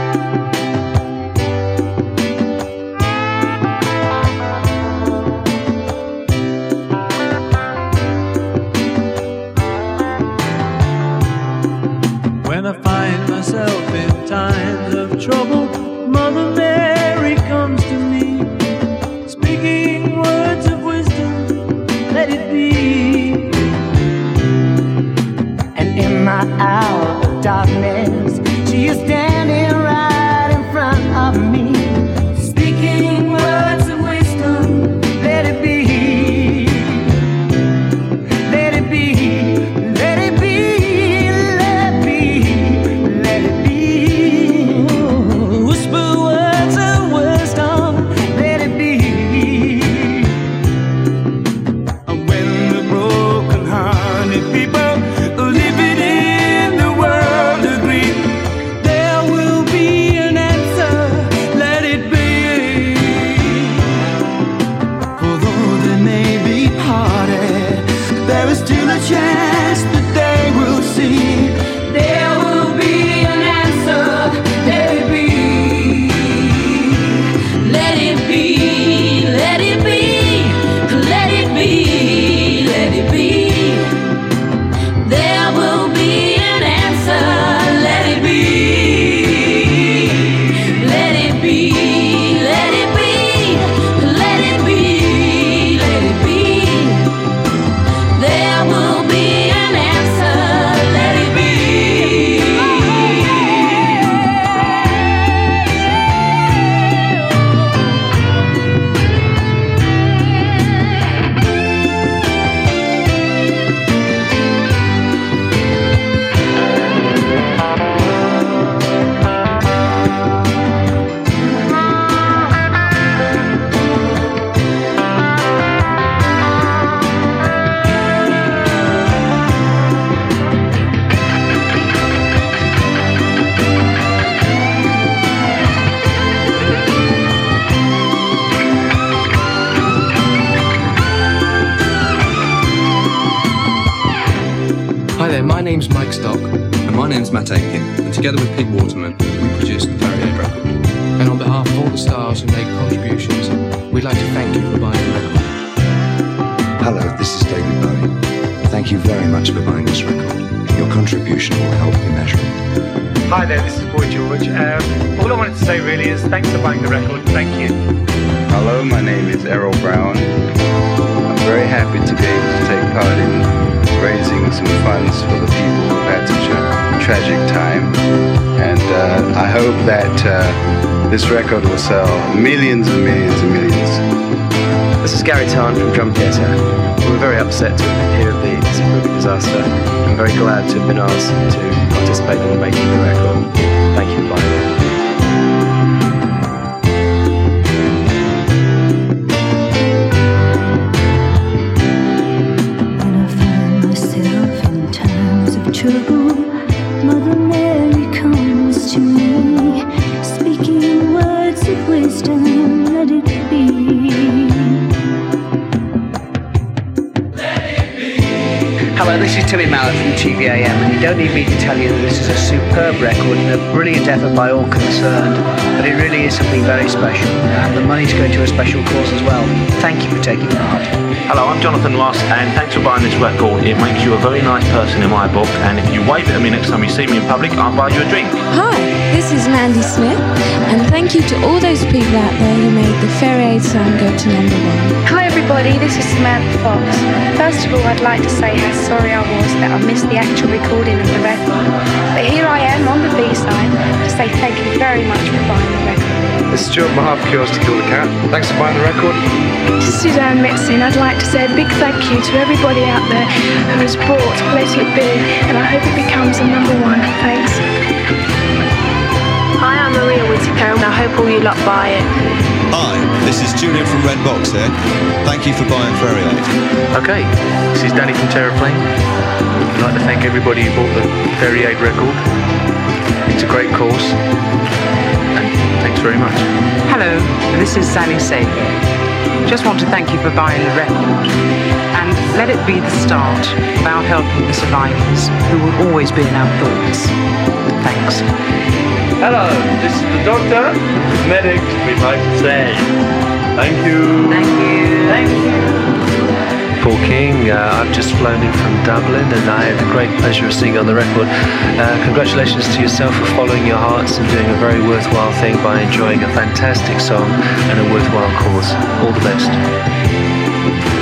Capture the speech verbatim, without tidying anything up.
When I find myself in times of trouble, Mother Mary comes to me, speaking words of wisdom, let it be. And in my hour of darkness, she is standing right in front of me, speaking words of wisdom, let it be. Let it be, let it be. Chance that they will see, there will be an answer. Let it be, let it be, let it be, let it be, let it be. There will be an answer. Let it be, let it be, let it be, let it be, let it be. There will be an answer, let it be. Hi there, my name's Mike Stock. And my name's Matt Aitken, and together with Pete Waterman, we produced the Ferry Aid record. And on behalf of all the stars who made contributions, we'd like to thank you for buying the record. Hello, this is David Bowie. Thank you very much for buying this record. Your contribution will help immeasurably. Hi there, this is Boy George. Um, all I wanted to say really is thanks for buying the record. Thank you. Hello, my name is Errol Brown. I'm very happy to be able to take part in raising some funds for the people who've had such a tragic time. And uh, I hope that uh, this record will sell millions and millions and millions. This is Gary Tarn from Drum Theatre. We were very upset to hear of the Zimbabwe disaster. I'm very glad to have been asked to participate in making the record. Thank you for buying it. Trouble, Mother Mary comes to me, speaking words of wisdom, let it be. Let it be. Hello, this is Timmy Mallett from T V A M, and you don't need me to tell you that this is a superb record and a brilliant effort by all concerned, but it really is something very special, and the money's going to a special cause as well. Thank you for taking part. Hello, I'm Jonathan Ross, and thanks for buying this record. It makes you a very nice person in my book, and if you wave at me next time you see me in public, I'll buy you a drink. Hi, this is Mandy Smith, and thank you to all those people out there who made the Ferry Aid song go to number one. Hi everybody, this is Samantha Fox. First of all, I'd like to say how sorry I was that I missed the actual recording of the record. But here I am on the B-side to say thank you very much for buying the record. This is Stuart Maher for Cures to Kill the Cat. Thanks for buying the record. This is Suzanne Mitzin. I'd like to say a big thank you to everybody out there who has bought Let It Be, and I hope it becomes a number one. Thanks. Hi, I'm Maria Whittaker, and I hope all you lot buy it. Hi, this is Julian from Red Box here. Thank you for buying Ferry Aid. Okay, this is Danny from Terraflame. I'd like to thank everybody who bought the Ferry Aid record. It's a great cause, and thanks very much. Hello, this is Sally Sager. Just want to thank you for buying the record, and let it be the start of our helping the survivors, who will always be in our thoughts. Thanks. Hello, this is the doctor, medic, we might say. Thank you. Thank you. Thank you. Paul King, uh, I've just flown in from Dublin and I had the great pleasure of singing on the record. Uh, congratulations to yourself for following your hearts and doing a very worthwhile thing by enjoying a fantastic song and a worthwhile cause. All the best.